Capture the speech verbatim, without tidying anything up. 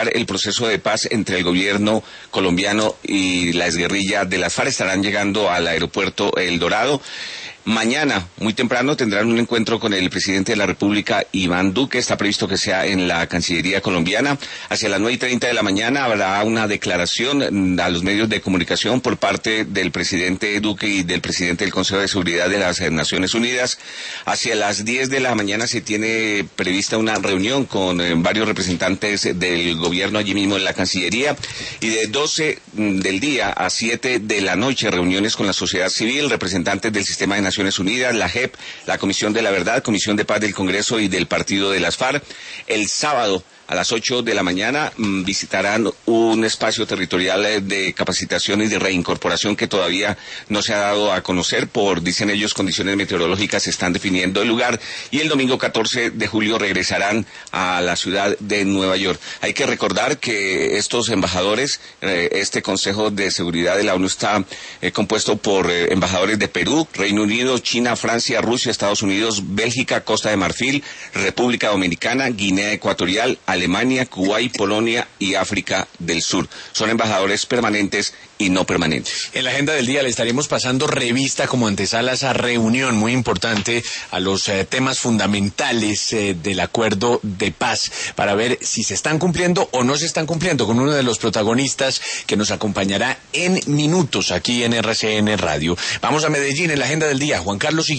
el proceso de paz entre el gobierno colombiano y la exguerrilla de las FARC. Estarán llegando al aeropuerto El Dorado. Mañana, muy temprano, tendrán un encuentro con el presidente de la República, Iván Duque. Está previsto que sea en la Cancillería colombiana. Hacia las nueve y treinta de la mañana habrá una declaración a los medios de comunicación por parte del presidente Duque y del presidente del Consejo de Seguridad de las Naciones Unidas. Hacia las diez de la mañana se tiene prevista una reunión con eh, varios representantes del gobierno allí mismo en la Cancillería. Y de doce del día a siete de la noche, reuniones con la sociedad civil, representantes del sistema de Naciones Unidas, la J E P, la Comisión de la Verdad, Comisión de Paz del Congreso y del Partido de las FARC. El sábado a las ocho de la mañana mmm, visitarán un espacio territorial de capacitación y de reincorporación que todavía no se ha dado a conocer por, dicen ellos, condiciones meteorológicas. Se están definiendo el lugar, y el domingo catorce de julio regresarán a la ciudad de Nueva York. Hay que recordar que estos embajadores, eh, este Consejo de Seguridad de la ONU está eh, compuesto por eh, embajadores de Perú, Reino Unido, China, Francia, Rusia, Estados Unidos, Bélgica, Costa de Marfil, República Dominicana, Guinea Ecuatorial, Alemania, Kuwait, Polonia y África del Sur. Son embajadores permanentes y no permanentes. En la agenda del día le estaremos pasando revista como antesala a esa reunión muy importante, a los eh, temas fundamentales eh, del acuerdo de paz, para ver si se están cumpliendo o no se están cumpliendo, con uno de los protagonistas que nos acompañará en minutos aquí en R C N Radio. Vamos a Medellín en la agenda del día. Juan Carlos.